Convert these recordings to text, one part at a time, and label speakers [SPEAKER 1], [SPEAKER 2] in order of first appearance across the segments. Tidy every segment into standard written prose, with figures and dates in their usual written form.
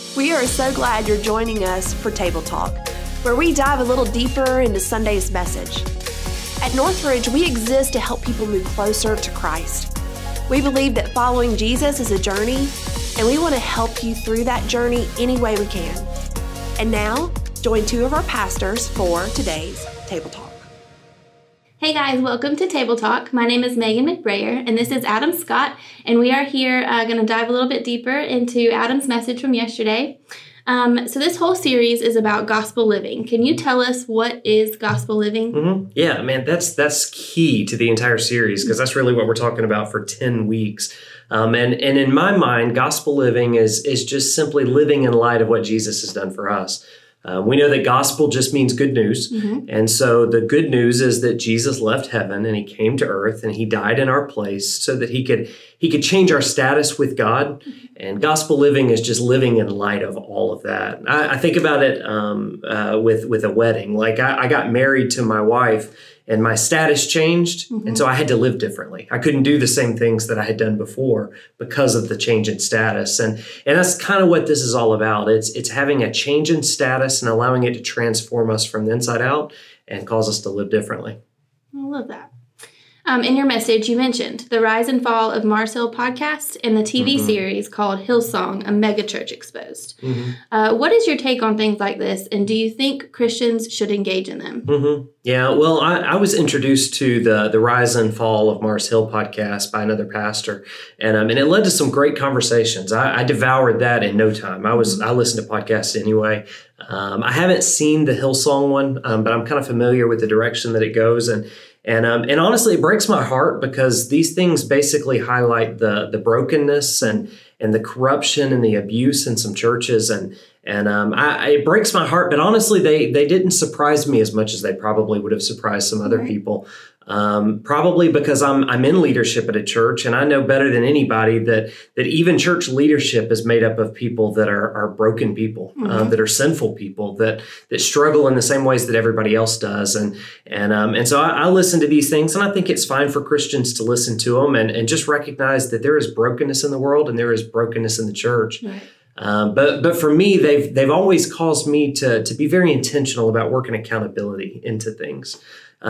[SPEAKER 1] We are so glad you're joining us for Table Talk, where we dive a little deeper into Sunday's message. At Northridge, we exist to help people move closer to Christ. We believe that following Jesus is a journey, and we want to help you through that journey any way we can. And now, join two of our pastors for today's Table Talk.
[SPEAKER 2] Hey guys, welcome to Table Talk. My name is Megan McBrayer, and this is Adam Scott, and we are here going to dive a little bit deeper into Adam's message from yesterday. So this whole series is about gospel living. Can you tell us what is gospel living?
[SPEAKER 3] Mm-hmm. Yeah, man, that's key to the entire series because that's really what we're talking about for 10 weeks. And in my mind, gospel living is just simply living in light of what Jesus has done for us. We know that gospel just means good news. Mm-hmm. And so the good news is that Jesus left heaven and he came to earth and he died in our place so that he could change our status with God. And gospel living is just living in light of all of that. I think about it with a wedding. Like I got married to my wife and my status changed. Mm-hmm. And so I had to live differently. I couldn't do the same things that I had done before because of the change in status. And that's kind of what this is all about. It's having a change in status and allowing it to transform us from the inside out and cause us to live differently.
[SPEAKER 2] I love that. In your message, you mentioned the Rise and Fall of Mars Hill podcast and the TV series called Hillsong, a megachurch exposed. Mm-hmm. What is your take on things like this, and do you think Christians should engage in them?
[SPEAKER 3] Mm-hmm. Yeah, well, I was introduced to the Rise and Fall of Mars Hill podcast by another pastor, and it led to some great conversations. I devoured that in no time. I listened to podcasts anyway. I haven't seen the Hillsong one, but I'm kind of familiar with the direction that it goes, and honestly, it breaks my heart because these things basically highlight the brokenness and the corruption and the abuse in some churches. And it breaks my heart. But honestly, they didn't surprise me as much as they probably would have surprised some other people. Probably because I'm in leadership at a church, and I know better than anybody that even church leadership is made up of people that are broken people, that are sinful people, that struggle in the same ways that everybody else does. And so I listen to these things, and I think it's fine for Christians to listen to them and just recognize that there is brokenness in the world and there is brokenness in the church. Right. But for me, they've always caused me to be very intentional about working accountability into things.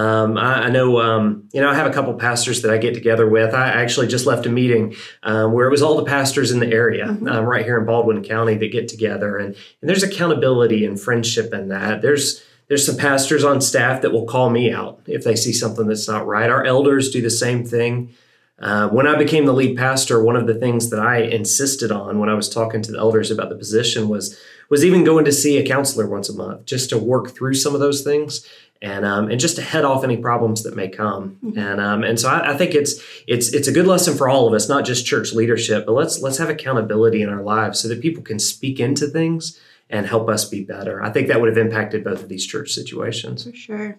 [SPEAKER 3] I know, I have a couple pastors that I get together with. I actually just left a meeting where it was all the pastors in the area right here in Baldwin County that get together. And there's accountability and friendship in that. There's some pastors on staff that will call me out if they see something that's not right. Our elders do the same thing. When I became the lead pastor, one of the things that I insisted on when I was talking to the elders about the position was even going to see a counselor once a month just to work through some of those things and just to head off any problems that may come. Mm-hmm. And so I think it's a good lesson for all of us, not just church leadership, but let's have accountability in our lives so that people can speak into things and help us be better. I think that would have impacted both of these church situations.
[SPEAKER 2] For sure.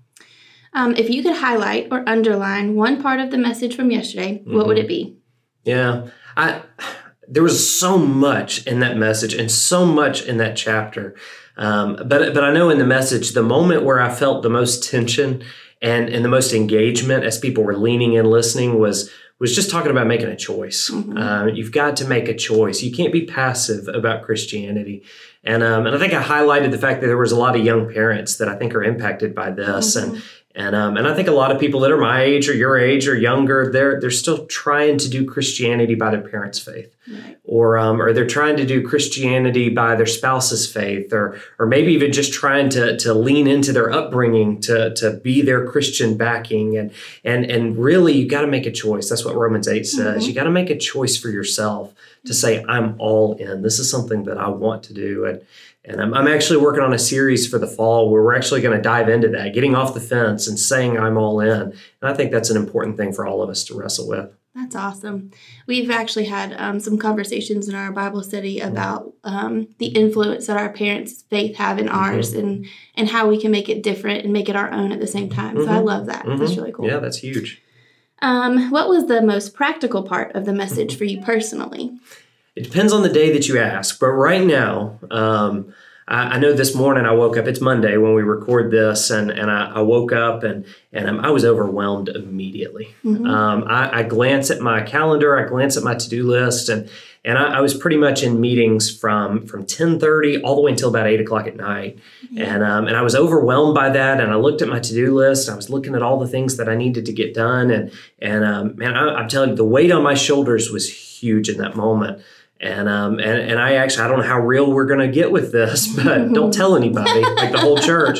[SPEAKER 2] If you could highlight or underline one part of the message from yesterday, what would it be?
[SPEAKER 3] Yeah, there was so much in that message and so much in that chapter. But I know in the message, the moment where I felt the most tension and the most engagement as people were leaning in, listening was just talking about making a choice. Mm-hmm. You've got to make a choice. You can't be passive about Christianity. And I think I highlighted the fact that there was a lot of young parents that I think are impacted by this. Mm-hmm. And I think a lot of people that are my age or your age or younger, they're still trying to do Christianity by their parents' faith, right. Or they're trying to do Christianity by their spouse's faith, or maybe even just trying to lean into their upbringing to be their Christian backing. And really, you got to make a choice. That's what Romans 8 says. Mm-hmm. You got to make a choice for yourself to say, I'm all in. This is something that I want to do. And I'm actually working on a series for the fall where we're actually going to dive into that, getting off the fence and saying I'm all in. And I think that's an important thing for all of us to wrestle with.
[SPEAKER 2] That's awesome. We've actually had some conversations in our Bible study about the influence that our parents' faith have in ours and how we can make it different and make it our own at the same time. So I love that. That's really cool.
[SPEAKER 3] Yeah, that's huge.
[SPEAKER 2] What was the most practical part of the message for you personally?
[SPEAKER 3] It depends on the day that you ask, but right now, I know this morning I woke up, it's Monday when we record this, and I woke up and I was overwhelmed immediately. I glance at my calendar, I glance at my to-do list, and I was pretty much in meetings from 10:30 all the way until about 8 o'clock at night. And I was overwhelmed by that. And I looked at my to-do list. I was looking at all the things that I needed to get done. And I'm telling you, the weight on my shoulders was huge in that moment. And I don't know how real we're going to get with this, but don't tell anybody, like the whole church.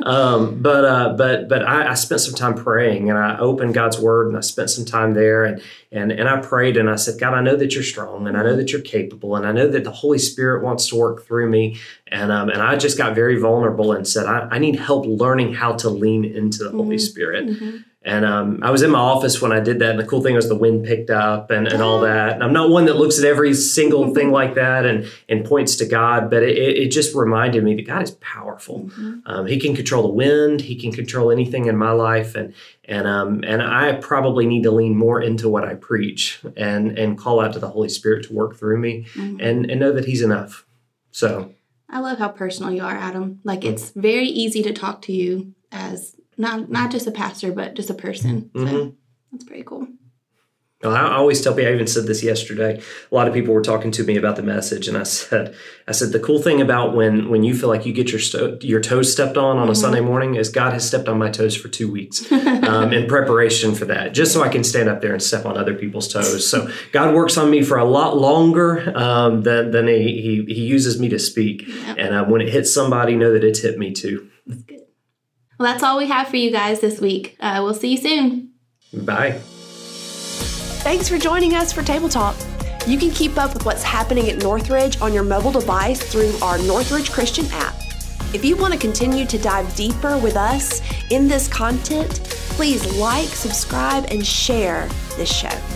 [SPEAKER 3] But I spent some time praying, and I opened God's Word, and I spent some time there, and I prayed, and I said, God, I know that you're strong, and I know that you're capable, and I know that the Holy Spirit wants to work through me. And I just got very vulnerable and said, I need help learning how to lean into the Holy Spirit. And I was in my office when I did that. And the cool thing was the wind picked up and all that. And I'm not one that looks at every single thing like that and points to God, but it just reminded me that God is powerful. He can control the wind. He can control anything in my life. And I probably need to lean more into what I preach and call out to the Holy Spirit to work through me and know that He's enough. So
[SPEAKER 2] I love how personal you are, Adam. Like, it's very easy to talk to you as not just a pastor, but just a person. So that's pretty cool.
[SPEAKER 3] Well, I always tell people, I even said this yesterday, a lot of people were talking to me about the message, and I said, the cool thing about when you feel like you get your toes stepped on a Sunday morning is God has stepped on my toes for 2 weeks in preparation for that, just so I can stand up there and step on other people's toes. So God works on me for a lot longer than he uses me to speak. Yep. And when it hits somebody, know that it's hit me too.
[SPEAKER 2] That's good. Well, that's all we have for you guys this week. We'll see you soon.
[SPEAKER 3] Bye.
[SPEAKER 1] Thanks for joining us for Table Talk. You can keep up with what's happening at Northridge on your mobile device through our Northridge Christian app. If you want to continue to dive deeper with us in this content, please like, subscribe, and share this show.